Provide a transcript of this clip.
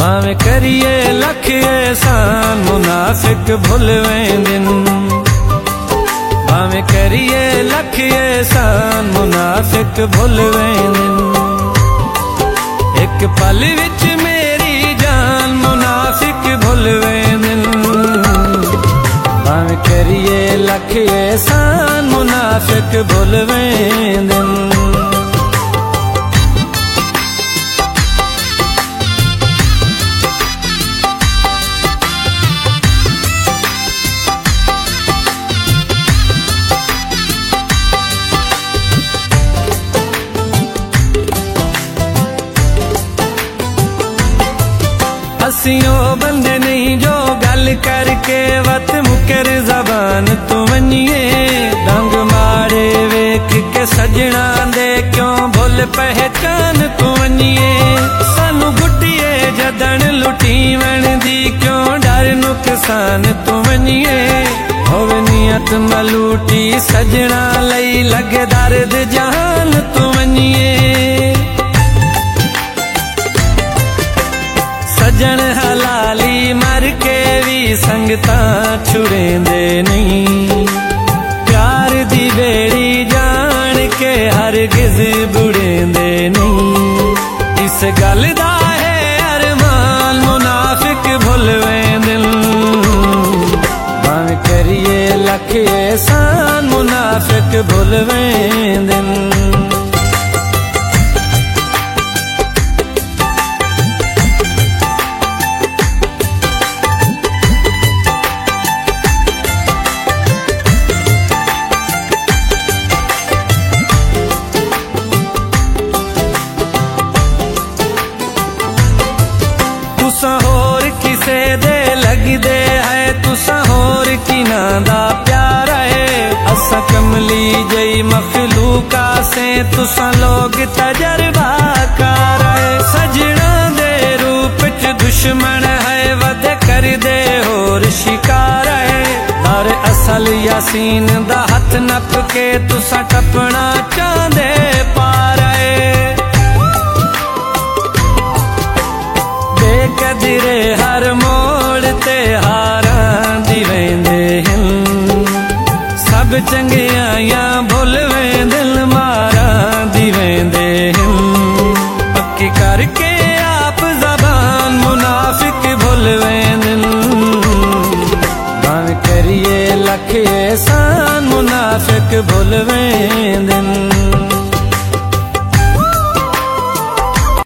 भावे करिए लख एहसान मुनाफिक भुल वेंदिन। भावे करिए लख एहसान मुनाफिक भुल वेंदिन। एक पल विच मेरी जान मुनाफिक भुल वेंदिन। भावे करिए लख एहसान मुनाफिक भुल वेंदिन। असियों बंदे नहीं जो गल करके वत मुकर जबान तू वनिए। डंग मारे वेख के सजना दे क्यों भुल पहचान तू वनिए। सानू गुटिए जदन लुटी वन दी क्यों डर नुकसान तू वनिए। होवे नियत मलूटी सजना लई लगे दर्द जहान तू वनिए। सजन हलाली मर के भी संगता छुड़ेंदे नहीं। प्यार दी बेड़ी जान के हरगिज बुड़ेंदे नहीं। इस गल दा है अरमान मुनाफिक भुल वेंदिन। भावे करिए लख एहसान मुनाफिक भुल वेंदिन। तुसा होर किसे दे लगदे है तुसा होर किना दा प्यार है। असा कमली जई मखलूका से तुसा लोग तजर्बा कार है। सजना दे रूप च दुश्मन है वध कर दे होर शिकार है। दर असल यासीन दा हथ नप के तुसा टपना चांदे पार है। कदरे हर मोड़ ते हारां दी वेंदे हिन। सब चंगियां भुल वेंदिन मारां दी वेंदे हिन। पक्की करके आप जबान मुनाफिक भुल वेंदिन। भावे करिए लख एहसान मुनाफिक भुल वेंदिन।